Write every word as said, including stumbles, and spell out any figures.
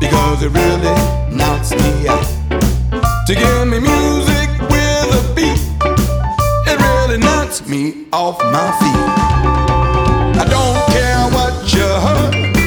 because it really knocks me out. To give me music with a beat, it really knocks me off my feet. I don't care what you heard,